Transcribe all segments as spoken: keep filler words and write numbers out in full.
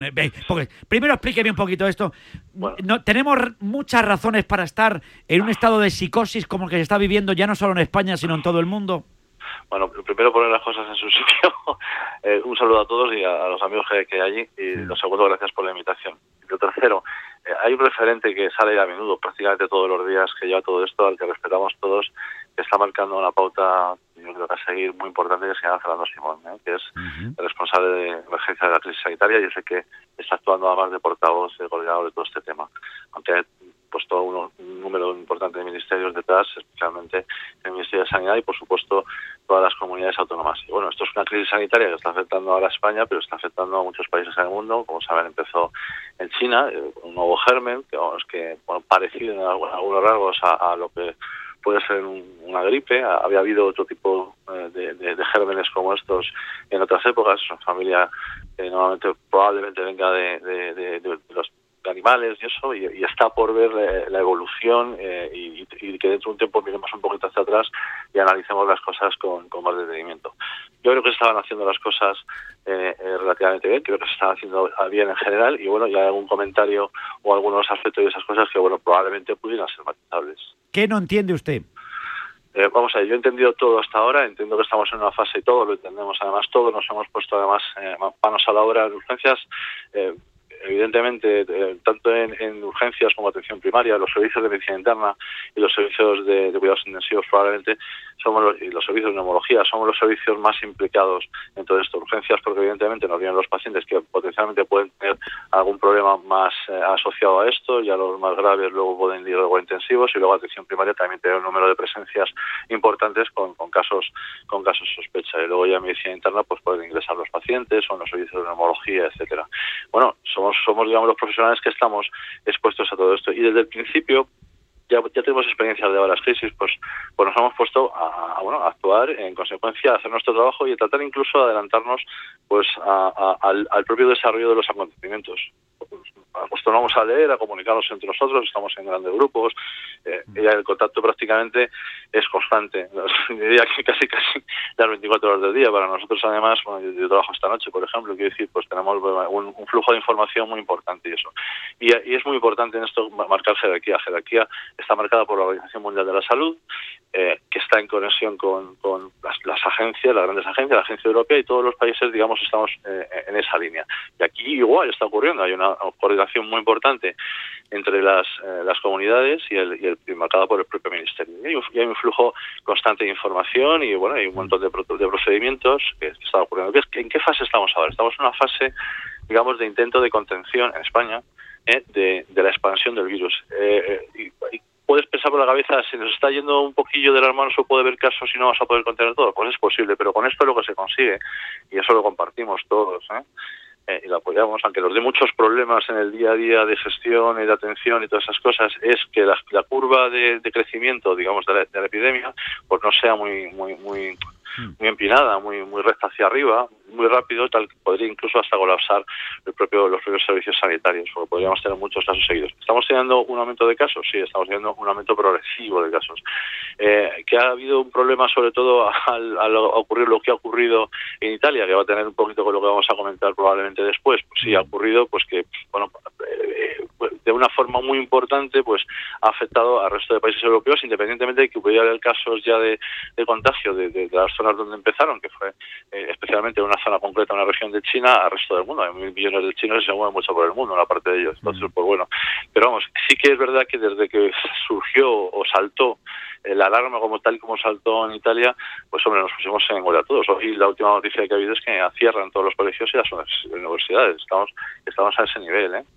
Porque, primero explíqueme un poquito esto. Bueno. No, tenemos muchas razones para estar en un estado de psicosis como el que se está viviendo ya no solo en España, sino en todo el mundo. Bueno, primero poner las cosas en su sitio. eh, un saludo a todos y a, a los amigos que, que hay allí. Y lo segundo, gracias por la invitación. Y lo tercero, eh, hay un referente que sale a menudo, prácticamente todos los días, que lleva todo esto, al que respetamos todos, que está marcando una pauta, yo creo que a seguir muy importante, que se llama Fernando Simón, ¿eh? que es uh-huh. el responsable de emergencia de la crisis sanitaria y es el que está actuando además de portavoz, de coordinador de todo este tema. Aunque hay puesto uno, un número importante de ministerios detrás, especialmente el Ministerio de Sanidad y, por supuesto, todas las comunidades autónomas. Y bueno, esto es una crisis sanitaria que está afectando ahora a España, pero está afectando a muchos países en el mundo. Como saben, empezó en China, eh, un nuevo germen, que, vamos, que bueno, parecido en algunos rasgos a, a lo que puede ser un, una gripe. Había habido otro tipo eh, de, de, de gérmenes como estos en otras épocas. Es una familia que normalmente probablemente venga de, de, de, de, de los animales y eso, y, y está por ver eh, la evolución eh, y, y que dentro de un tiempo miremos un poquito hacia atrás y analicemos las cosas con, con más detenimiento. Yo creo que se estaban haciendo las cosas eh, eh, relativamente bien, creo que se están haciendo bien en general, y bueno, ya hay algún comentario o algunos aspectos de esas cosas que bueno, probablemente pudieran ser matizables. ¿Qué no entiende usted? Eh, vamos a ver, yo he entendido todo hasta ahora, entiendo que estamos en una fase y todo lo entendemos, además todos nos hemos puesto además eh, manos a la obra en urgencias. eh, Evidentemente, eh, tanto en, en urgencias como atención primaria, los servicios de medicina interna y los servicios de, de cuidados intensivos probablemente somos los, y los servicios de neumología somos los servicios más implicados en todo esto. Urgencias porque evidentemente nos vienen los pacientes que potencialmente pueden tener algún problema más eh, asociado a esto, ya los más graves luego pueden ir luego intensivos, y luego atención primaria también tiene un número de presencias importantes con, con casos con casos sospecha, y luego ya en medicina interna pues pueden ingresar los pacientes o en los servicios de neumología, etcétera. Bueno, somos somos digamos los profesionales que estamos expuestos a todo esto, y desde el principio ya, ya tenemos experiencias de varias crisis, pues, pues nos hemos puesto a, a, bueno, a actuar en consecuencia, a hacer nuestro trabajo y a tratar incluso de adelantarnos pues a, a, al, al propio desarrollo de los acontecimientos. Acostumbramos a leer, a comunicarnos entre nosotros, estamos en grandes grupos, eh, y el contacto prácticamente es constante, diría que casi casi las veinticuatro horas del día. Para nosotros además, bueno, yo, yo trabajo esta noche, por ejemplo, quiero decir, pues tenemos un, un flujo de información muy importante y eso. Y, y es muy importante en esto marcar jerarquía. Jerarquía está marcada por la Organización Mundial de la Salud, eh, que está en conexión con, con las, las agencias, las grandes agencias, la Agencia Europea, y todos los países, digamos, estamos eh, en esa línea. Y aquí igual está ocurriendo, hay una coordinación muy importante entre las eh, las comunidades y el, y el y marcada por el propio ministerio. Y hay, un, y hay un flujo constante de información y bueno, hay un montón de, de procedimientos que, que están ocurriendo. ¿En qué fase estamos ahora? Estamos en una fase, digamos, de intento de contención en España eh, de, de la expansión del virus. Eh, eh, y, y puedes pensar por la cabeza, si nos está yendo un poquillo de las manos o puede haber casos y no vamos a poder contener todo. Pues es posible, pero con esto es lo que se consigue y eso lo compartimos todos, ¿eh? Eh, y lo apoyamos, aunque nos dé muchos problemas en el día a día de gestión y de atención y todas esas cosas, es que la, la curva de, de crecimiento, digamos, de la, de la epidemia, pues no sea muy muy muy muy empinada, muy muy recta hacia arriba, muy rápido, tal que podría incluso hasta colapsar el propio los propios servicios sanitarios, porque podríamos tener muchos casos seguidos. ¿Estamos teniendo un aumento de casos? Sí, estamos teniendo un aumento progresivo de casos. Eh, que ha habido un problema sobre todo al, al ocurrir lo que ha ocurrido en Italia, que va a tener un poquito con lo que vamos a comentar probablemente después. Pues sí, ha ocurrido pues que, bueno, eh, de una forma muy importante pues ha afectado al resto de países europeos, independientemente de que hubiera casos ya de, de contagio de, de, de las zonas donde empezaron, que fue eh, especialmente una zona concreta, una región de China, al resto del mundo. Hay mil millones de chinos y se mueven mucho por el mundo, una parte de ellos. Entonces, pues bueno. Pero vamos, sí que es verdad que desde que surgió o saltó la alarma como tal y como saltó en Italia, pues hombre, nos pusimos en huelga todos. Hoy la última noticia que ha habido es que cierran todos los colegios y las universidades. Estamos, estamos a ese nivel, ¿eh?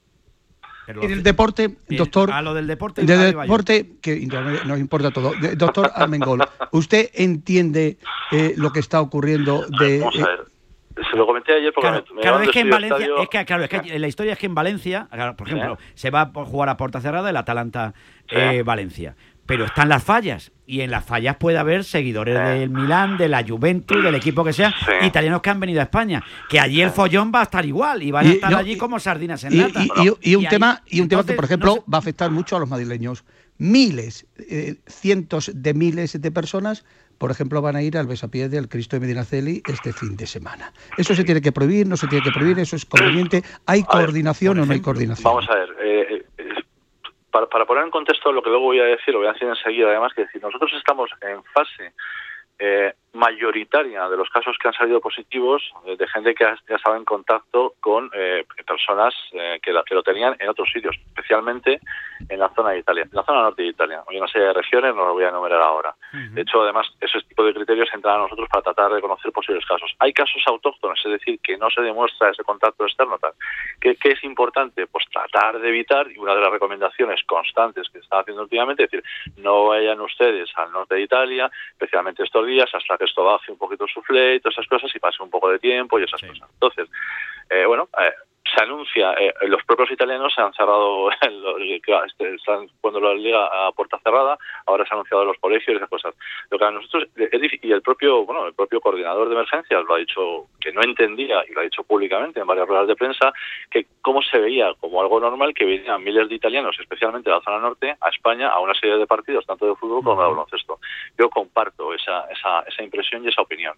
En el deporte, doctor, a lo del deporte, del deporte que nos importa todo. Doctor Armengol, ¿usted entiende eh, lo que está ocurriendo? De, Vamos a ver. Se lo comenté ayer porque claro, me, me claro es que en Valencia, estadio... es que claro, es que la historia es que en Valencia, claro, por ejemplo, ¿Eh? se va a jugar a puerta cerrada el Atalanta sí. eh, Valencia, pero están las fallas y en las fallas puede haber seguidores sí. del Milán, de la Juventus, del equipo que sea, sí. italianos que han venido a España, que allí el follón va a estar igual y van a estar y, no, allí como sardinas en y, lata. Y, y, y, y un y tema ahí, y un tema entonces, que por ejemplo no sé, va a afectar mucho a los madrileños. miles, eh, cientos de miles de personas, por ejemplo, van a ir al besapié del Cristo de Medinaceli este fin de semana. ¿Eso se tiene que prohibir, no se tiene que prohibir? ¿Eso es conveniente? ¿Hay coordinación o no hay coordinación? Vamos a ver, eh, eh, para, para poner en contexto lo que luego voy a decir, lo voy a decir enseguida, además, que decir, nosotros estamos en fase eh, mayoritaria de los casos que han salido positivos eh, de gente que ha, que ha estado en contacto con eh, personas eh, que, la, que lo tenían en otros sitios, especialmente en la zona de Italia, en la zona norte de Italia. Hay una serie de regiones, no lo voy a enumerar ahora. Uh-huh. De hecho, además, ese tipo de criterios entran a nosotros para tratar de conocer posibles casos. Hay casos autóctonos, es decir, que no se demuestra ese contacto externo. Tal. ¿Qué, qué es importante? Pues tratar de evitar, y una de las recomendaciones constantes que están haciendo últimamente, es decir, no vayan ustedes al norte de Italia, especialmente estos días, hasta que esto baje un poquito el suflé y todas esas cosas y pase un poco de tiempo y esas sí. cosas. Entonces, eh, bueno, eh, se anuncia, eh, los propios italianos se han cerrado, el, este, están cuando la liga a puerta cerrada, ahora se han anunciado los colegios y esas cosas. Lo que a nosotros, y el propio, bueno, el propio coordinador de emergencias lo ha dicho, que no entendía, y lo ha dicho públicamente en varias ruedas de prensa, que cómo se veía como algo normal que vinieran miles de italianos, especialmente de la zona norte, a España, a una serie de partidos, tanto de fútbol como de baloncesto. Yo comparto esa, esa, esa impresión y esa opinión.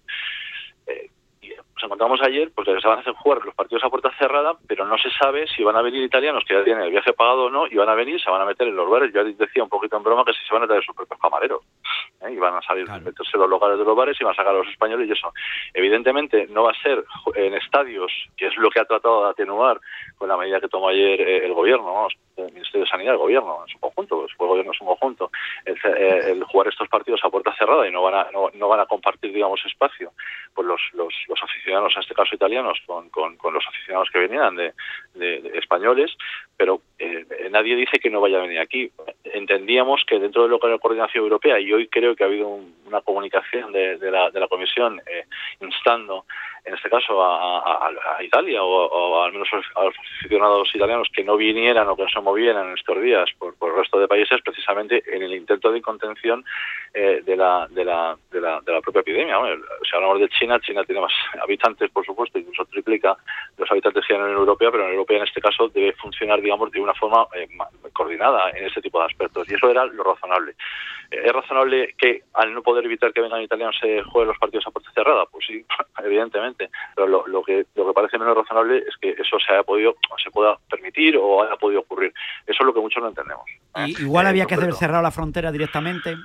Eh, Nos encontramos ayer, pues se van a hacer jugar los partidos a puerta cerrada, pero no se sabe si van a venir italianos que ya tienen el viaje pagado o no, y van a venir, se van a meter en los bares. Yo decía un poquito en broma que si se van a traer sus propios camareros, ¿eh? Y van a salir, claro, meterse en los lugares de los bares y van a sacar a los españoles y eso. Evidentemente no va a ser en estadios, que es lo que ha tratado de atenuar con la medida que tomó ayer eh, el gobierno, ¿no? El Ministerio de Sanidad, el gobierno en su conjunto, pues el gobierno es un conjunto, el, eh, el jugar estos partidos a puerta cerrada y no van a no, no van a compartir, digamos, espacio, pues los los, los aficionados, en este caso italianos, con, con, con los aficionados que venían de, de, de españoles, pero eh, nadie dice que no vaya a venir aquí. Entendíamos que dentro de lo que es la coordinación europea, y hoy creo que ha habido un, una comunicación de, de, la, de la Comisión eh, instando, en este caso, a, a, a Italia, o, o al menos a los aficionados italianos que no vinieran o que no se movieran en estos días por, por el resto de países, precisamente en el intento de contención eh, de, la, de, la, de, la, de la propia epidemia. Bueno, si hablamos de China, China tiene más habitantes, por supuesto, incluso triplica los habitantes que hay en la Unión Europea, pero la Unión Europea en este caso debe funcionar, digamos, de una forma eh, coordinada en este tipo de aspectos, y eso era lo razonable. Eh, ¿Es razonable que al no poder evitar que vengan italianos se jueguen los partidos a puerta cerrada? Pues sí, evidentemente, pero lo, lo que lo que parece menos razonable es que eso se haya podido, se pueda permitir o haya podido ocurrir. Eso es lo que muchos no entendemos. ¿Y igual eh, había que haber cerrado la frontera directamente?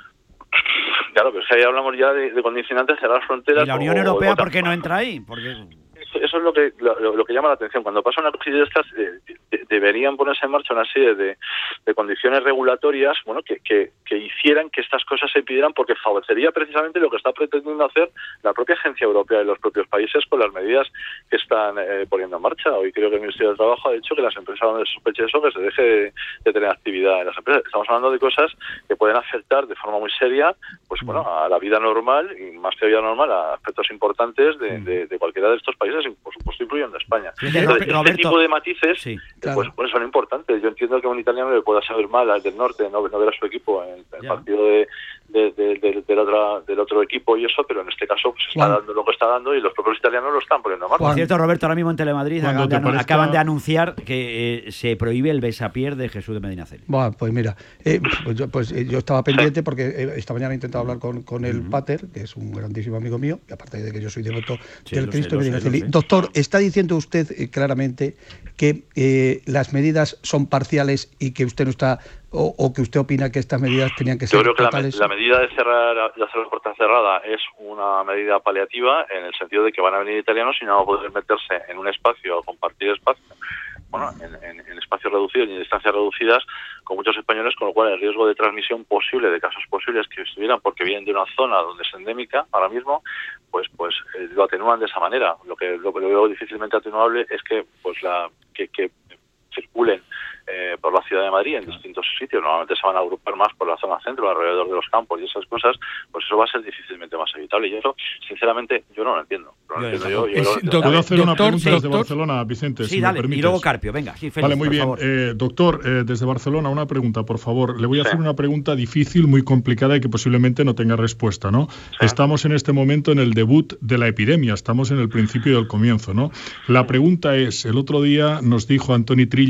Claro, pero si ahí hablamos ya de, de condicionantes, cerrar fronteras. ¿Y la Unión o, Europea o, por qué no entra ahí? Porque eso es lo que lo, lo que llama la atención. Cuando pasa una cosa de estas, eh, de, deberían ponerse en marcha una serie de, de condiciones regulatorias, bueno, que, que, que hicieran que estas cosas se pidieran, porque favorecería precisamente lo que está pretendiendo hacer la propia Agencia Europea y los propios países con las medidas que están eh, poniendo en marcha. Hoy creo que el Ministerio de Trabajo ha dicho que las empresas donde se sospeche eso, que se deje de, de tener actividad en las empresas. Estamos hablando de cosas que pueden afectar de forma muy seria, pues bueno, a la vida normal, y más que a vida normal, a aspectos importantes de, de, de cualquiera de estos países, por supuesto incluyendo España. Sí, Entonces, Roberto, este tipo de matices, sí, claro, pues, pues son importantes. Yo entiendo que a un italiano le pueda saber mal al del norte no, no ver a su equipo en el ya. partido de, de, de, de, de la otra, del otro equipo y eso, pero en este caso pues, está dando lo que está dando y los propios italianos lo están poniendo en marcha. Por cierto, Roberto, ahora mismo en Telemadrid acaban de, parezca... acaban de anunciar que eh, se prohíbe el besapié de Jesús de Medinaceli. Bueno, pues mira, eh, pues, yo, pues eh, yo estaba pendiente sí. porque eh, esta mañana he intentado hablar con, con el uh-huh. Pater, que es un grandísimo amigo mío, y aparte de que yo soy devoto sí, del Cristo de Medinaceli. Doctor, está diciendo usted eh, claramente que eh, las medidas son parciales y que usted no está, o, o que usted opina que estas medidas tenían que ser Yo creo que totales. la, la medida de cerrar de hacer la puerta cerrada es una medida paliativa en el sentido de que van a venir italianos y no van a poder meterse en un espacio o compartir espacio, bueno, en, en, en espacios reducidos y en distancias reducidas con muchos españoles, con lo cual el riesgo de transmisión posible, de casos posibles que estuvieran porque vienen de una zona donde es endémica ahora mismo, pues pues eh, lo atenúan de esa manera. Lo que lo que veo difícilmente atenuable es que pues la que, que circulen eh, por la ciudad de Madrid en distintos sitios, normalmente se van a agrupar más por la zona centro, alrededor de los campos y esas cosas, pues eso va a ser difícilmente más evitable. Y eso, sinceramente, yo no lo entiendo. No lo entiendo yo, yo es, lo entiendo. ¿Puedo hacer una doctor, pregunta doctor, desde Barcelona, Vicente? Sí, si dale, me permites. y luego Carpio, venga. Sí, Félix, vale, muy bien. Eh, doctor, eh, desde Barcelona, una pregunta, por favor. Le voy a hacer sí. una pregunta difícil, muy complicada y que posiblemente no tenga respuesta, ¿no? Sí. Estamos en este momento en el debut de la epidemia, estamos en el principio del comienzo, ¿no? La pregunta es, el otro día nos dijo Antoni Trilla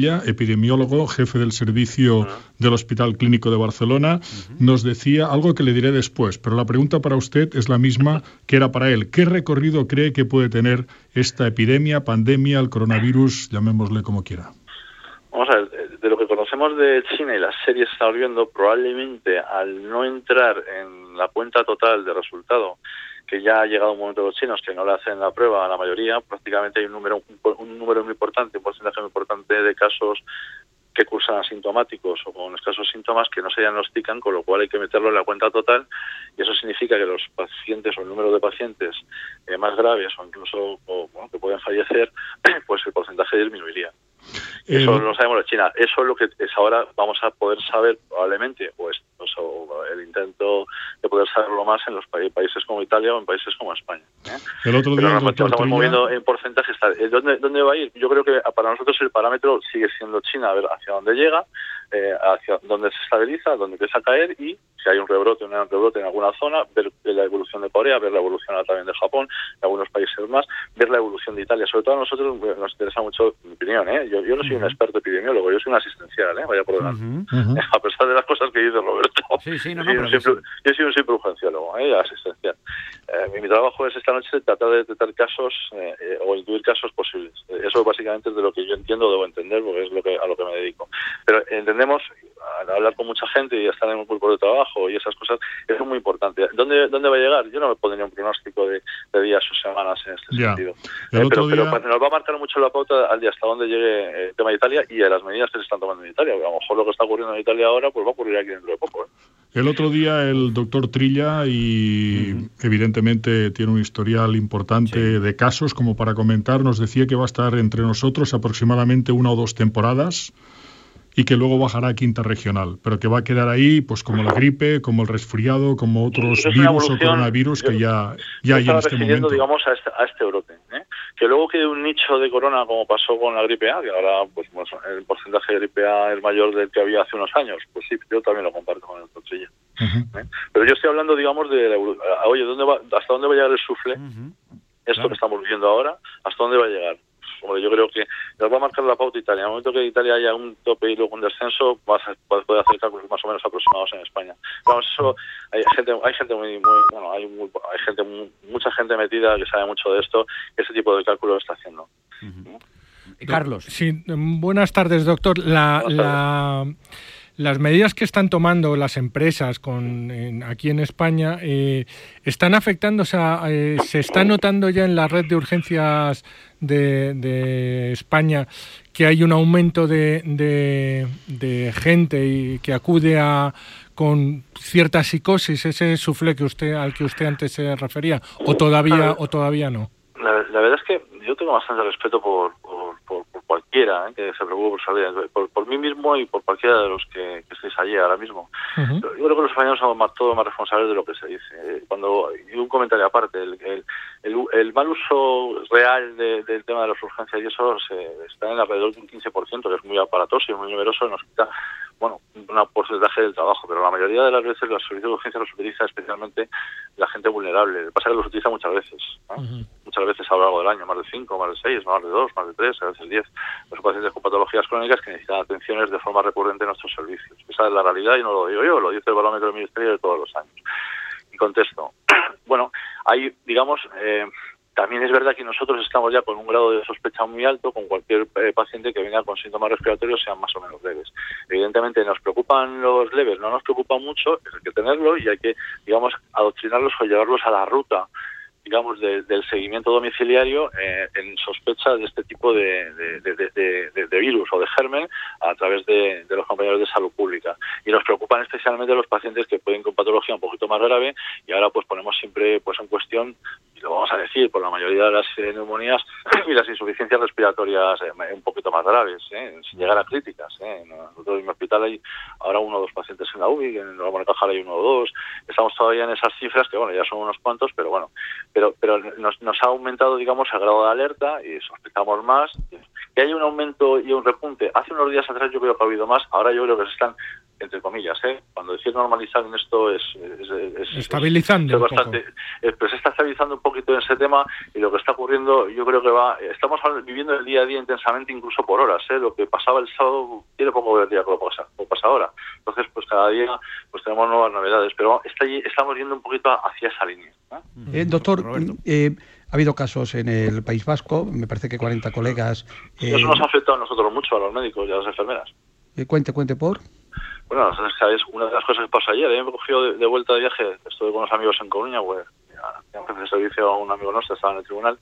Trilla, epidemiólogo, jefe del servicio del Hospital Clínico de Barcelona, nos decía algo que le diré después, pero la pregunta para usted es la misma que era para él. ¿Qué recorrido cree que puede tener esta epidemia, pandemia, el coronavirus, llamémosle como quiera? Vamos a ver, de lo que conocemos de China y las series que estamos viendo, probablemente al no entrar en la cuenta total de resultado, que ya ha llegado un momento de los chinos que no le hacen la prueba a la mayoría, prácticamente hay un número un, un número muy importante, un porcentaje muy importante de casos que cursan asintomáticos o con escasos síntomas que no se diagnostican, con lo cual hay que meterlo en la cuenta total, y eso significa que los pacientes o el número de pacientes eh, más graves o incluso o, bueno, que pueden fallecer, pues el porcentaje disminuiría. Eso eh, lo sabemos de China. Eso es lo que es ahora vamos a poder saber probablemente, pues, o el intento de poder saberlo más en los pa países como Italia o en países como España, ¿eh? El otro día Pero el doctor estamos Trilla... moviendo en porcentajes. ¿Dónde, ¿Dónde va a ir? Yo creo que para nosotros el parámetro sigue siendo China, a ver hacia dónde llega, eh, hacia dónde se estabiliza, dónde empieza a caer, y si hay un rebrote, un rebrote en alguna zona, ver la evolución de Corea, ver la evolución también de Japón, de algunos países más, ver la evolución de Italia. Sobre todo a nosotros nos interesa mucho, mi opinión, ¿eh? Yo, yo no soy un experto epidemiólogo, yo soy un asistencial, ¿eh? Vaya por delante. Uh-huh, uh-huh. A pesar de las cosas que dice Roberto. Sí, sí, no, no, yo, pero siempre, sí. yo soy un simple urgenciólogo, ¿eh? Asistencial. Eh, mi, mi trabajo es esta noche tratar de detectar casos eh, eh, o intuir casos posibles. Eh, eso básicamente es de lo que yo entiendo, debo entender, porque es lo que a lo que me dedico. Pero entendemos, al hablar con mucha gente y estar en un grupo de trabajo y esas cosas, eso es muy importante. ¿Dónde, dónde va a llegar? Yo no me pondría un pronóstico de, de días o semanas en este ya. sentido. El Eh, otro pero, día... pero nos va a marcar mucho la pauta al día hasta dónde llegue el tema de Italia y a las medidas que se están tomando en Italia. A lo mejor lo que está ocurriendo en Italia ahora pues va a ocurrir aquí dentro de poco, ¿eh? El otro día el doctor Trilla, y uh-huh. evidentemente tiene un historial importante sí. de casos como para comentar, nos decía que va a estar entre nosotros aproximadamente una o dos temporadas y que luego bajará a quinta regional, pero que va a quedar ahí pues como la gripe, como el resfriado, como otros virus o coronavirus que ya, ya hay en este momento. Digamos, a este, a este brote, ¿eh? Que luego quede un nicho de corona como pasó con la gripe A, que ahora pues el porcentaje de gripe A es mayor del que había hace unos años, pues sí, yo también lo comparto con el doctor Trilla. Uh-huh. ¿Eh? Pero yo estoy hablando, digamos, de la evolución. Oye, ¿dónde va, ¿hasta dónde va a llegar el sufle? Uh-huh. Esto claro. que estamos viviendo ahora, ¿hasta dónde va a llegar? Hombre, yo creo que nos va a marcar la pauta Italia. En el momento que Italia haya un tope y luego un descenso, va a poder hacer cálculos más o menos aproximados en España. Vamos, eso hay gente, hay gente muy, muy bueno, hay, muy, hay gente, muy, mucha gente metida que sabe mucho de esto. Ese tipo de cálculos lo está haciendo. Uh-huh. ¿Eh? Carlos. Sí, buenas tardes, doctor. La, buenas tardes. la... Las medidas que están tomando las empresas con, en, aquí en España eh, están afectando, o sea, eh, se está notando ya en la red de urgencias de, de España que hay un aumento de, de, de gente y que acude a con cierta psicosis, ese suflé que usted al que usted antes se refería, o todavía o todavía no. La, la verdad es que yo tengo bastante respeto por, por, por, por cualquiera ¿eh? que se preocupe por salir, por, por mí mismo y por cualquiera de los que, que estéis allí ahora mismo. Uh-huh. Yo creo que los españoles somos más, todos más responsables de lo que se dice. Cuando y un comentario aparte, el, el, el, el mal uso real de, del tema de las urgencias y eso se, está en alrededor de un quince por ciento, que es muy aparatoso y muy numeroso, nos quita bueno, un porcentaje del trabajo, pero la mayoría de las veces los servicios de urgencia los utiliza especialmente la gente vulnerable. Lo que pasa es que los utiliza muchas veces, ¿no? Uh-huh. Muchas veces a lo largo del año, más de cinco, más de seis, más de dos, más de tres, a veces diez. Los pacientes con patologías crónicas que necesitan atenciones de forma recurrente en nuestros servicios. Esa es la realidad y no lo digo yo, lo dice el barómetro del Ministerio de todos los años. Y contesto. Bueno, hay, digamos... Eh, También es verdad que nosotros estamos ya con un grado de sospecha muy alto con cualquier eh, paciente que venga con síntomas respiratorios, sean más o menos leves. Evidentemente nos preocupan los leves, no nos preocupa mucho, hay que tenerlo y hay que, digamos, adoctrinarlos o llevarlos a la ruta, digamos, de, del seguimiento domiciliario eh, en sospecha de este tipo de, de, de, de, de, de virus o de germen a través de, de los compañeros de salud pública. Y nos preocupan especialmente los pacientes que pueden con patología un poquito más grave y ahora pues ponemos siempre pues en cuestión, y lo vamos a decir, por la mayoría de las eh, neumonías y las insuficiencias respiratorias eh, un poquito más graves, eh, sin llegar a críticas. Eh. Nosotros en mi hospital hay ahora uno o dos pacientes en la U B I, en la Cajal hay uno o dos. Estamos todavía en esas cifras que, bueno, ya son unos cuantos, pero bueno, pero pero nos, nos ha aumentado, digamos, el grado de alerta y sospechamos más. Que haya un aumento y un repunte. Hace unos días atrás yo creo que ha habido más, ahora yo creo que se están entre comillas, ¿eh? Cuando decir normalizar en esto es... es, es estabilizando es, es bastante, es, pues está estabilizando un poquito en ese tema, y lo que está ocurriendo, yo creo que va... Estamos viviendo el día a día intensamente, incluso por horas, ¿eh? Lo que pasaba el sábado tiene poco que ver día con lo que pasa, lo que pasa ahora. Entonces, pues cada día pues tenemos nuevas novedades, pero está, estamos yendo un poquito hacia esa línea, ¿eh? Eh, doctor, eh, ha habido casos en el País Vasco, me parece que cuarenta colegas... Eh, Eso nos ha afectado a nosotros mucho, a los médicos y a las enfermeras. Eh, cuente, cuente por... Bueno, ¿sabes? Una de las cosas que pasó ayer, ¿eh? me he cogido de, de vuelta de viaje, estuve con unos amigos en Coruña, pues, ya, jefe de servicio, un amigo nuestro estaba en el tribunal.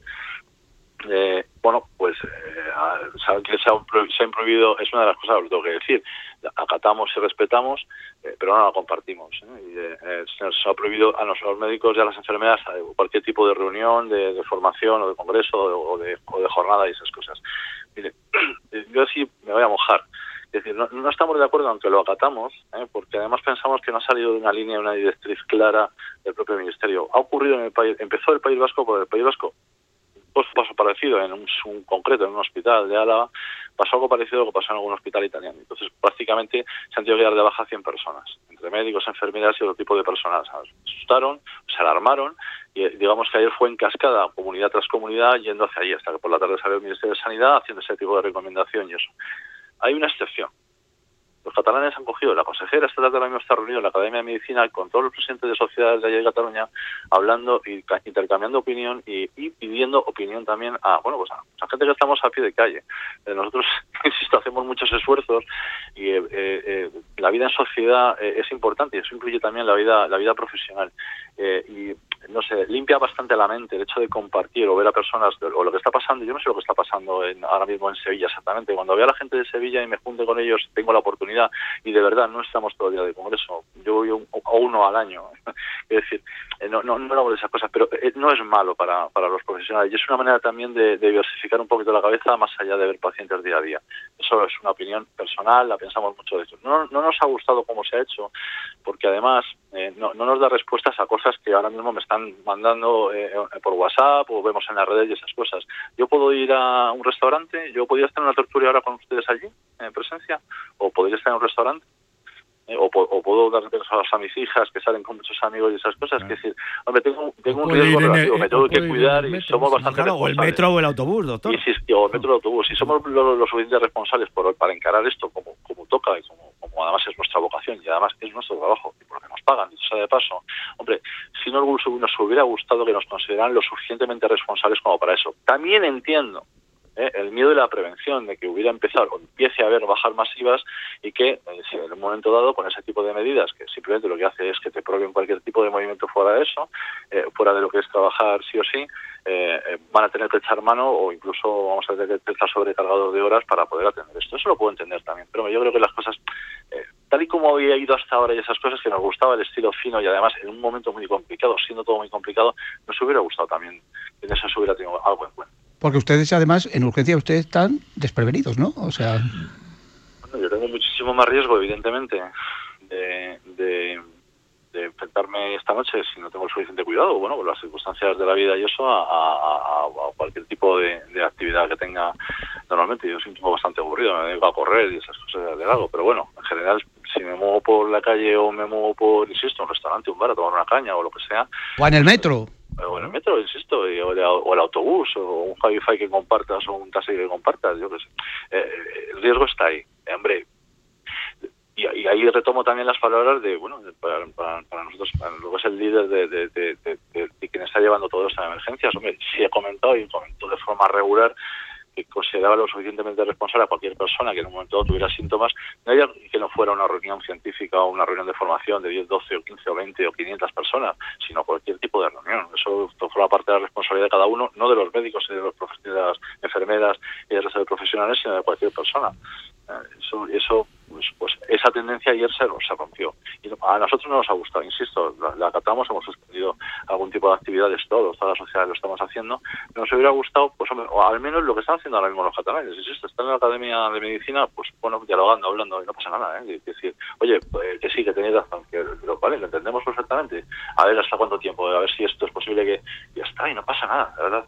Eh, bueno, pues, eh, saben que se han, se han prohibido, es una de las cosas que lo tengo que decir, acatamos y respetamos, eh, pero no la compartimos, ¿eh? Y, eh, se nos ha prohibido a nosotros los médicos y a las enfermeras cualquier tipo de reunión, de, de formación o de congreso o de, o de jornada y esas cosas. Mire, yo sí me voy a mojar. Es decir, no, no estamos de acuerdo, aunque lo acatamos, ¿eh? Porque además pensamos que no ha salido de una línea, una directriz clara del propio Ministerio. Ha ocurrido en el país, empezó el País Vasco por el País Vasco, pues pasó parecido en un, un concreto, en un hospital de Álava, pasó algo parecido a lo que pasó en algún hospital italiano. Entonces, prácticamente se han tenido que dar de baja cien personas, entre médicos, enfermeras y otro tipo de personas. Se asustaron, se alarmaron, y digamos que ayer fue en cascada, comunidad tras comunidad, yendo hacia allí, hasta que por la tarde salió el Ministerio de Sanidad haciendo ese tipo de recomendación y eso. Hay una excepción. Los catalanes han cogido, la consejera esta tarde ahora mismo está reunida en la Academia de Medicina con todos los presidentes de sociedades de allá de Cataluña, hablando y intercambiando opinión y, y pidiendo opinión también a, bueno, pues a, a gente que estamos a pie de calle. Eh, nosotros, insisto, hacemos muchos esfuerzos y eh, eh, la vida en sociedad eh, es importante, y eso incluye también la vida, la vida profesional. Eh, y no sé, limpia bastante la mente el hecho de compartir o ver a personas, o lo que está pasando, yo no sé lo que está pasando en, ahora mismo en Sevilla exactamente, cuando veo a la gente de Sevilla y me junte con ellos, tengo la oportunidad, y de verdad no estamos todo el día de congreso, yo voy un, o uno al año, es decir, eh, no, no, no hago de esas cosas, pero eh, no es malo para, para los profesionales, y es una manera también de, de diversificar un poquito la cabeza más allá de ver pacientes día a día. Eso es una opinión personal, la pensamos mucho de esto. No, no nos ha gustado cómo se ha hecho, porque además eh, no, no nos da respuestas a cosas que ahora mismo me están mandando eh, por WhatsApp o vemos en las redes y esas cosas. Yo puedo ir a un restaurante, yo podría estar en una tertulia ahora con ustedes allí, en presencia, o podría estar en un restaurante, eh, o, o puedo dar besos a mis hijas que salen con muchos amigos y esas cosas. Es decir, hombre, tengo, tengo un riesgo relativo, el, me tengo que cuidar y somos bastante claro, responsables. O el metro o el autobús, doctor. Y si, o el metro o el autobús. Si somos lo, lo suficientemente responsables por, para encarar esto como, como toca y como, como además es nuestra vocación y además es nuestro trabajo y por lo que nos pagan, dicho sea de paso, hombre, si nos, nos hubiera gustado que nos consideraran lo suficientemente responsables como para eso. También entiendo ¿eh? el miedo y la prevención de que hubiera empezado o empiece a haber bajas masivas y que eh, si en un momento dado con ese tipo de medidas que simplemente lo que hace es que te prohíben cualquier tipo de movimiento fuera de eso, eh, fuera de lo que es trabajar sí o sí, eh, eh, van a tener que echar mano o incluso vamos a tener que estar sobrecargados de horas para poder atender esto. Eso lo puedo entender también, pero yo creo que las cosas, eh, tal y como había ido hasta ahora y esas cosas que nos gustaba el estilo fino y además en un momento muy complicado, siendo todo muy complicado, nos hubiera gustado también que en eso se hubiera tenido algo en cuenta. Porque ustedes, además, en urgencia, ustedes están desprevenidos, ¿no? O sea... Bueno, yo tengo muchísimo más riesgo, evidentemente, de, de, de enfrentarme esta noche si no tengo el suficiente cuidado, bueno, por las circunstancias de la vida y eso, a, a, a cualquier tipo de, de actividad que tenga normalmente. Yo soy un tipo bastante aburrido, me dedico a correr y esas cosas de largo, pero bueno, en general, si me muevo por la calle o me muevo por, insisto, un restaurante, un bar, a tomar una caña o lo que sea... O en el metro... O en el metro, insisto, o el, o el autobús, o un Cabify que compartas, o un taxi que compartas, yo qué sé. Eh, el riesgo está ahí, eh, hombre. Y, y ahí retomo también las palabras de, bueno, de, para, para, para nosotros, para lo que es el líder de, de, de, de, de, de quien está llevando todo esto en emergencias. Hombre, sí he comentado y comentó de forma regular que consideraba lo suficientemente responsable a cualquier persona que en un momento tuviera síntomas, no había que no fuera una reunión científica o una reunión de formación de diez, doce o quince o veinte o quinientas personas, sino cualquier tipo de reunión. Eso forma parte de la responsabilidad de cada uno, no de los médicos y de, los profe- de las enfermeras y del resto de profesionales, sino de cualquier persona. Eso, eso pues, pues esa tendencia ayer se, se rompió. Y a nosotros no nos ha gustado, insisto, la, la acatamos, hemos suspendido algún tipo de actividades, todos, toda la sociedad lo estamos haciendo. Nos hubiera gustado, pues hombre, o al menos lo que están haciendo ahora mismo los catalanes, insisto, están en la Academia de Medicina, pues bueno, dialogando, hablando, y no pasa nada, ¿eh? Es decir, oye, pues, que sí, que tenéis razón, que lo vale, lo entendemos perfectamente, a ver hasta cuánto tiempo, a ver si esto es posible que ya está, y no pasa nada, la verdad.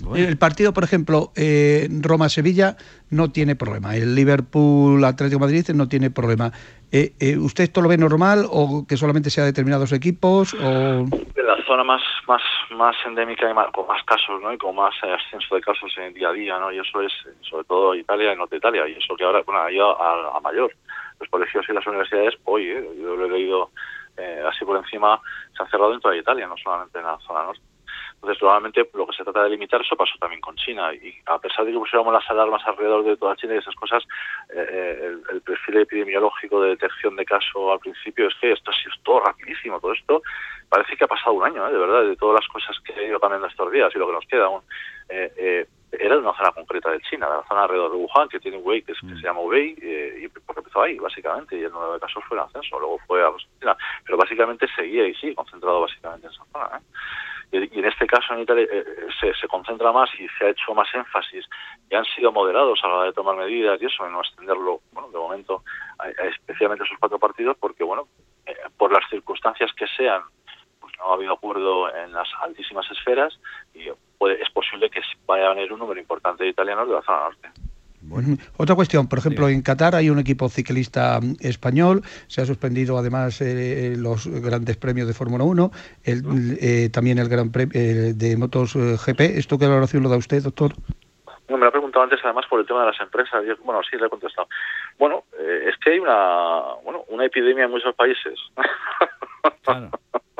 Bueno. El partido, por ejemplo, eh, Roma-Sevilla no tiene problema. El Liverpool-Atlético de Madrid no tiene problema. Eh, eh, ¿Usted esto lo ve normal o que solamente sea determinados equipos? O... En la zona más más más endémica y más, con más casos, ¿no? Y con más eh, ascenso de casos en el día a día, ¿no? Y eso es sobre todo Italia y norte de Italia. Y eso que ahora, bueno, ha ido a, a mayor. Los colegios y las universidades, hoy, eh, yo lo he leído eh, así por encima, se han cerrado en toda Italia, no solamente en la zona norte. Entonces, normalmente lo que se trata de limitar, eso pasó también con China. Y a pesar de que pusiéramos las alarmas alrededor de toda China y esas cosas, eh, el, el perfil epidemiológico de detección de caso al principio es que esto ha sido todo rapidísimo. Todo esto parece que ha pasado un año, ¿eh? De verdad, de todas las cosas que ha ido cambiando estos días y lo que nos queda aún. Eh, eh, era de una zona concreta de China, de la zona alrededor de Wuhan, que tiene un Hubei, que, es, que se llama Hubei, eh, y porque empezó ahí, básicamente, y el número de casos fue en ascenso, luego fue a China, pero básicamente seguía y sigue concentrado básicamente en esa zona, ¿eh? Y en este caso en Italia eh, se, se concentra más y se ha hecho más énfasis y han sido moderados a la hora de tomar medidas y eso, en no extenderlo, bueno, de momento, a, a especialmente esos cuatro partidos, porque, bueno, eh, por las circunstancias que sean, pues no ha habido acuerdo en las altísimas esferas y puede, es posible que vaya a venir un número importante de italianos de la zona norte. Bueno. Otra cuestión, por ejemplo, en Qatar hay un equipo ciclista español, se ha suspendido además eh, los grandes premios de Fórmula uno, el, eh, también el Gran Premio eh, de Motos eh, G P. ¿Esto qué valoración lo da usted, doctor? No, me lo ha preguntado antes además por el tema de las empresas. Yo, bueno, sí, le he contestado. Bueno, eh, es que hay una bueno una epidemia en muchos países. Claro.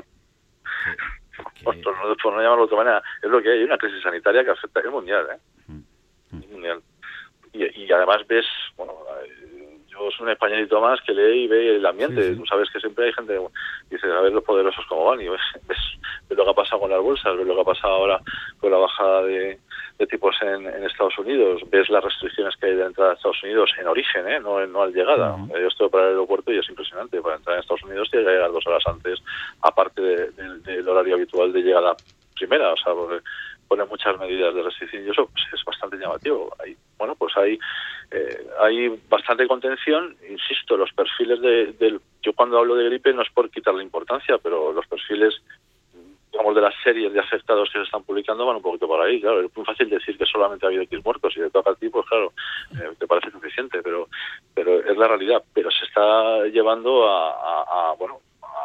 Por, no, por no llamarlo de otra manera, es lo que hay, hay una crisis sanitaria que afecta, es mundial, ¿eh? Mm. Es mundial. Y, y además ves, bueno, yo soy un españolito más que lee y ve el ambiente. Sí, sí. Tú sabes que siempre hay gente que dice, a ver los poderosos cómo van, y ves, ves, ves lo que ha pasado con las bolsas, ves lo que ha pasado ahora con la bajada de, de tipos en, en Estados Unidos, ves las restricciones que hay de entrada a Estados Unidos en origen, ¿eh? no, no al llegada. Uh-huh. Yo estoy para el aeropuerto y es impresionante. Para entrar en Estados Unidos tienes que llegar dos horas antes, aparte de, de, del horario habitual de llegada primera, o sea, porque ponen muchas medidas de restricción y eso pues, es bastante llamativo. Hay, bueno, pues hay eh, hay bastante contención, insisto, los perfiles de, del yo cuando hablo de gripe no es por quitarle importancia, pero los perfiles, digamos, de las series de afectados que se están publicando van un poquito por ahí. Claro, es muy fácil decir que solamente ha habido X muertos y de toca a ti, pues claro, eh, te parece suficiente, pero pero es la realidad. Pero se está llevando a, a, a bueno,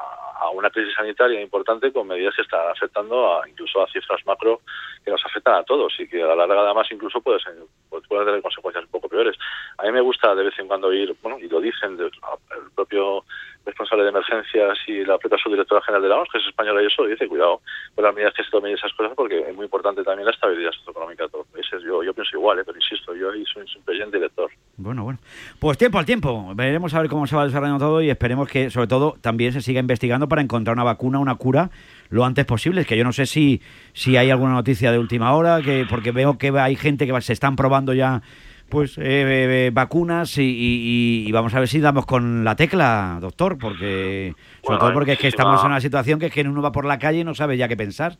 a una crisis sanitaria importante con medidas que están afectando a, incluso a cifras macro que nos afectan a todos y que a la larga además incluso puede ser, puede tener consecuencias un poco peores. A mí me gusta de vez en cuando ir, bueno, y lo dicen de, el propio responsable de emergencias y la propia subdirectora general de la O M S, que es española y eso, dice, cuidado con las medidas que se tomen y esas cosas porque es muy importante también la estabilidad socioeconómica de todos los países. Yo, yo pienso igual, ¿eh? Pero insisto, yo ahí soy un simple director. Bueno, bueno. Pues tiempo al tiempo. Veremos a ver cómo se va desarrollando todo y esperemos que, sobre todo, también se siga investigando para encontrar una vacuna, una cura, lo antes posible. Es que yo no sé si, si hay alguna noticia de última hora, que porque veo que hay gente que se están probando ya pues eh, eh, vacunas y, y, y vamos a ver si damos con la tecla, doctor, porque sobre bueno, todo porque es que estamos en una situación que es que uno va por la calle y no sabe ya qué pensar.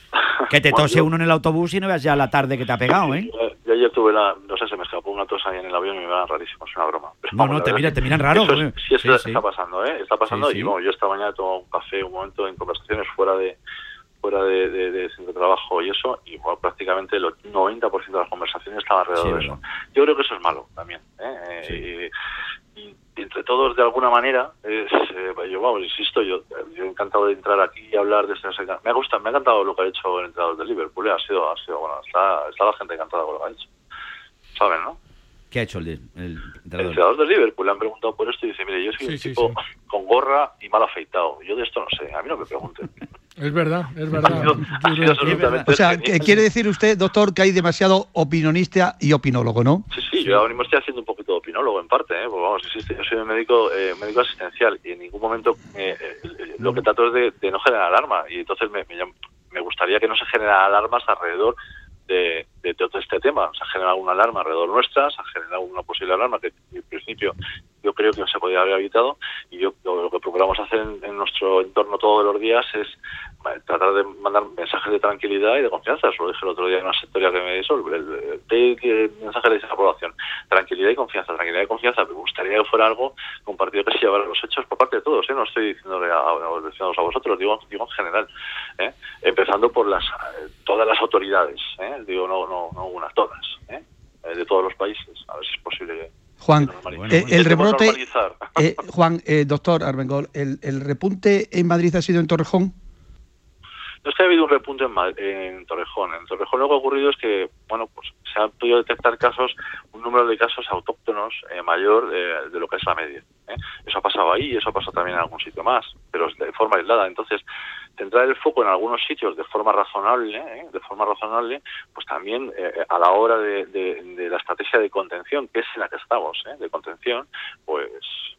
Que te bueno, tose yo... uno en el autobús y no veas ya la tarde que te ha pegado, ¿eh? Yo ayer tuve la, no sé, se me escapó una tos ahí en el avión y me iban rarísimo, es una broma. Pero, no, vamos, no, te, mira, te miran raro. Eso es, sí, eso sí, está sí. pasando, ¿eh? Está pasando sí, sí. Y bueno, yo esta mañana he tomado un café un momento en conversaciones fuera de fuera de, de, de centro de trabajo y eso, y bueno, prácticamente el noventa por ciento de las conversaciones estaban alrededor sí, de eso. Yo creo que eso es malo también, ¿eh? Sí. Y, y, y entre todos, de alguna manera, es, eh, yo, vamos, insisto, yo, yo he encantado de entrar aquí y hablar de este... Me ha gustado, me ha encantado lo que ha hecho el entrenador de Liverpool, ¿eh? ha sido, ha sido, bueno, está, está la gente encantada con lo que ha hecho. ¿Saben, no? ¿Qué ha hecho el, el entrenador? El entrenador de Liverpool le han preguntado por esto y dice, mire, yo soy sí, un sí, tipo sí. con gorra y mal afeitado. Yo de esto no sé, a mí no me pregunten. Es verdad, es verdad. Ha sido absolutamente o sea, genial. Quiere decir usted, doctor, que hay demasiado opinionista y opinólogo, ¿no? Sí, sí, yo ahora mismo estoy haciendo un poquito de opinólogo en parte, ¿eh? Porque vamos, insisto, yo soy un médico eh, médico asistencial y en ningún momento eh, eh, lo que trato es de, de no generar alarma y entonces me, me, me gustaría que no se generaran alarmas alrededor de, de todo este tema. Se ha generado una alarma alrededor nuestra, se ha generado una posible alarma que en principio yo creo que no se podía haber evitado y yo lo que procuramos hacer en, en nuestro entorno todos los días es tratar de mandar mensajes de tranquilidad y de confianza. Eso lo dije el otro día en una sectoria que me hizo, el, el, el, el mensaje de desaprobación. Tranquilidad y confianza, tranquilidad y confianza. Me gustaría que fuera algo compartido que se llevara los hechos por parte de todos, ¿eh? No estoy diciéndole a, a, a vosotros, digo, digo en general, ¿eh? Empezando por las todas las autoridades autoridades, ¿eh? digo, no, no, no una, todas, ¿eh? de todos los países, a ver si es posible. Juan, eh, el rebrote, eh, Juan, eh, doctor Armengol, el, el repunte en Madrid ha sido en Torrejón. No es que ha habido un repunte en, en Torrejón. En Torrejón lo que ha ocurrido es que, bueno, pues se han podido detectar casos, un número de casos autóctonos eh, mayor de, de lo que es la media. ¿eh? Eso ha pasado ahí y eso ha pasado también en algún sitio más, pero de forma aislada. Entonces, centrar el foco en algunos sitios de forma razonable, ¿eh? de forma razonable, pues también eh, a la hora de, de, de la estrategia de contención, que es en la que estamos, ¿eh? de contención, pues...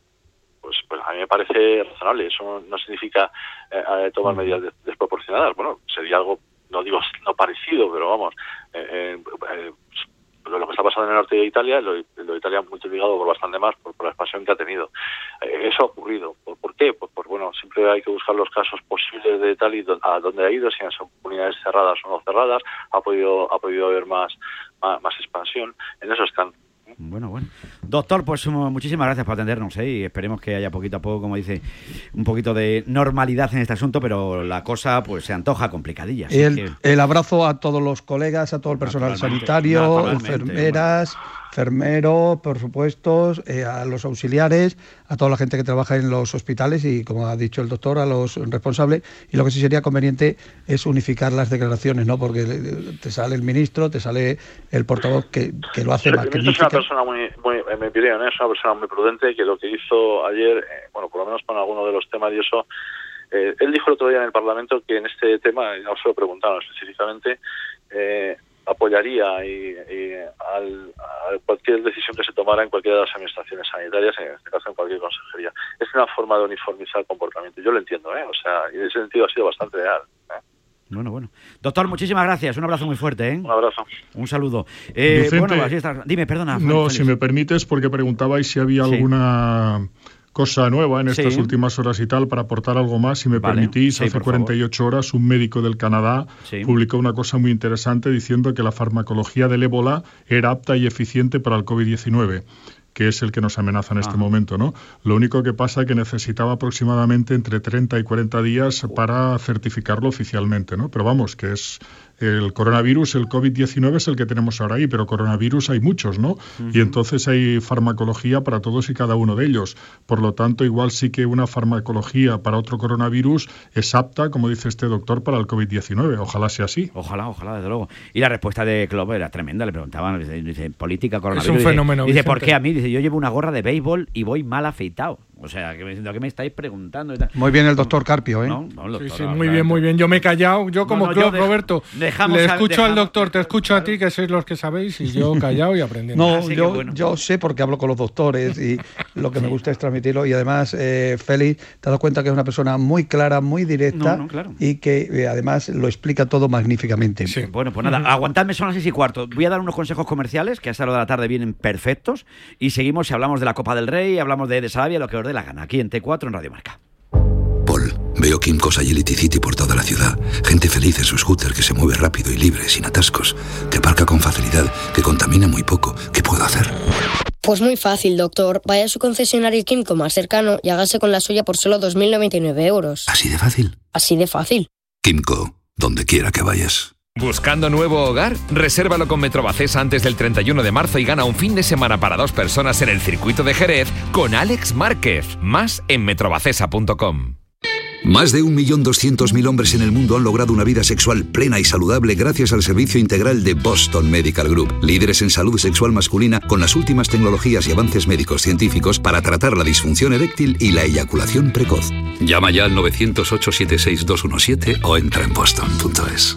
Pues, pues a mí me parece razonable. Eso no significa eh, tomar medidas desproporcionadas. Bueno, sería algo, no digo no parecido, pero vamos, eh, eh, lo que está pasando en el norte de Italia, lo, lo de Italia multiplicado por bastante más por, por la expansión que ha tenido. Eh, eso ha ocurrido. ¿Por, por qué? Pues, pues bueno, siempre hay que buscar los casos posibles de tal y do, a dónde ha ido, si son unidades cerradas o no cerradas, ha podido ha podido haber más, más, más expansión. En eso están. Bueno, bueno. Doctor, pues muchísimas gracias por atendernos, ¿eh? Y esperemos que haya poquito a poco, como dice, un poquito de normalidad en este asunto, pero la cosa pues se antoja complicadilla. El, que... el abrazo a todos los colegas, a todo el personal sanitario, enfermeras, bueno. enfermeros, por supuesto, eh, a los auxiliares, a toda la gente que trabaja en los hospitales y, como ha dicho el doctor, a los responsables. Y lo que sí sería conveniente es unificar las declaraciones, ¿no? Porque te sale el ministro, te sale el portavoz que, que lo hace magnífico. Es una persona muy, muy, en mi opinión, ¿eh? es una persona muy prudente que lo que hizo ayer, eh, bueno, por lo menos con alguno de los temas y eso, eh, él dijo el otro día en el Parlamento que en este tema, no se lo preguntaron específicamente, eh, apoyaría y, y al, a cualquier decisión que se tomara en cualquiera de las administraciones sanitarias, en este caso en cualquier consejería. Es una forma de uniformizar el comportamiento. Yo lo entiendo, ¿eh? O sea, y en ese sentido ha sido bastante real. ¿eh? Bueno, bueno. Doctor, muchísimas gracias. Un abrazo muy fuerte, ¿eh? Un abrazo. Un saludo. Eh, Vicente, bueno, así está. Dime, perdona. No, Félix. si me permites, porque preguntabais si había sí. alguna cosa nueva en estas sí. últimas horas y tal, para aportar algo más. Si me vale. permitís, sí, hace cuarenta y ocho horas un médico del Canadá sí. publicó una cosa muy interesante diciendo que la farmacología del ébola era apta y eficiente para el covid diecinueve. Que es el que nos amenaza en este Ajá. momento, ¿no? Lo único que pasa es que necesitaba aproximadamente entre treinta y cuarenta días para certificarlo oficialmente, ¿no? Pero vamos, que es el coronavirus, el covid diecinueve es el que tenemos ahora ahí, pero coronavirus hay muchos, ¿no? Uh-huh. Y entonces hay farmacología para todos y cada uno de ellos. Por lo tanto, igual sí que una farmacología para otro coronavirus es apta, como dice este doctor, para el covid diecinueve. Ojalá sea así. Ojalá, ojalá, desde luego. Y la respuesta de Klopp era tremenda, le preguntaban, dice, dice política, coronavirus. Es un fenómeno. Dice, dice ¿por qué a mí? Dice, yo llevo una gorra de béisbol y voy mal afeitado. O sea, que me, ¿qué me estáis preguntando? Muy bien el doctor Carpio, ¿eh? No, no, el doctor, sí, sí, no, muy no, bien, no. muy bien. Yo me he callado, yo como no, no, Klopp, yo de, Roberto, dejamos, le escucho dejamos, al doctor, te escucho claro. a ti, que sois los que sabéis, y yo callado y aprendiendo. No, Así yo, bueno. yo sé porque hablo con los doctores y lo que sí. me gusta es transmitirlo. Y además, eh, Félix, te has dado cuenta que es una persona muy clara, muy directa no, no, claro. y que eh, además lo explica todo magníficamente. Sí. Bueno, pues nada, aguantadme, son las seis y cuarto. Voy a dar unos consejos comerciales que a esta hora de la tarde vienen perfectos y seguimos y hablamos de la Copa del Rey, hablamos de, de Sarabia, lo que os dé la gana, aquí en T cuatro en Radio Marca. Paul, veo Kimcos Agility City por toda la ciudad. Gente feliz en su scooter que se mueve rápido y libre, sin atascos, que aparca con facilidad, que contamina muy poco. ¿Qué puedo hacer? Pues muy fácil, doctor. Vaya a su concesionario Kimco más cercano y hágase con la suya por solo dos mil noventa y nueve euros. ¿Así de fácil? Así de fácil. Kimco, donde quiera que vayas. ¿Buscando nuevo hogar? Resérvalo con Metrobacés antes del treinta y uno de marzo y gana un fin de semana para dos personas en el circuito de Jerez con Alex Márquez. Más en metrobacesa punto com. Más de un millón doscientos mil hombres en el mundo han logrado una vida sexual plena y saludable gracias al servicio integral de Boston Medical Group. Líderes en salud sexual masculina con las últimas tecnologías y avances médicos científicos para tratar la disfunción eréctil y la eyaculación precoz. Llama ya al nueve cero cero, ocho siete seis, dos uno siete o entra en boston punto es.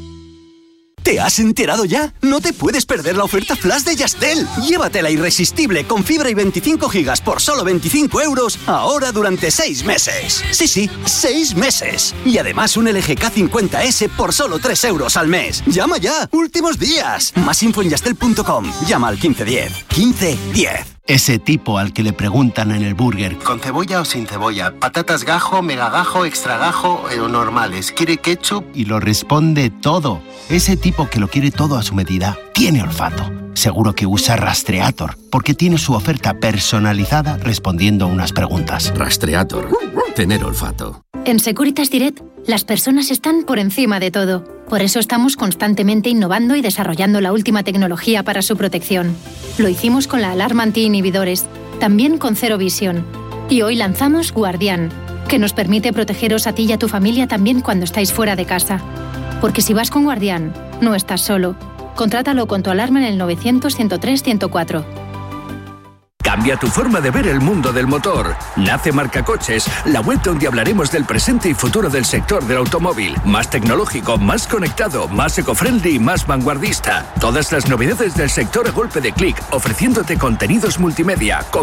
¿Te has enterado ya? No te puedes perder la oferta flash de Yastel. Llévatela irresistible con fibra y veinticinco gigas por solo veinticinco euros, ahora durante seis meses. Sí, sí, seis meses. Y además un L G K cincuenta ese por solo tres euros al mes. ¡Llama ya! ¡Últimos días! Más info en yastel punto com. Llama al quince diez. quince diez. Ese tipo al que le preguntan en el burger, ¿con cebolla o sin cebolla? ¿Patatas gajo, mega gajo, extra gajo o normales? ¿Quiere ketchup? Y lo responde todo. Ese tipo que lo quiere todo a su medida tiene olfato. Seguro que usa Rastreator, porque tiene su oferta personalizada respondiendo a unas preguntas. Rastreator. Tener olfato. En Securitas Direct Las personas están por encima de todo. Por eso estamos constantemente innovando y desarrollando la última tecnología para su protección. Lo hicimos con la alarma anti-inhibidores, también con Cero Visión. Y hoy lanzamos Guardián, que nos permite protegeros a ti y a tu familia también cuando estáis fuera de casa. Porque si vas con Guardián, no estás solo. Contrátalo con tu alarma en el novecientos, ciento tres, ciento cuatro. Cambia tu forma de ver el mundo del motor. Nace Marcacoches, la web donde hablaremos del presente y futuro del sector del automóvil. Más tecnológico, más conectado, más eco-friendly y más vanguardista. Todas las novedades del sector a golpe de clic, ofreciéndote contenidos multimedia,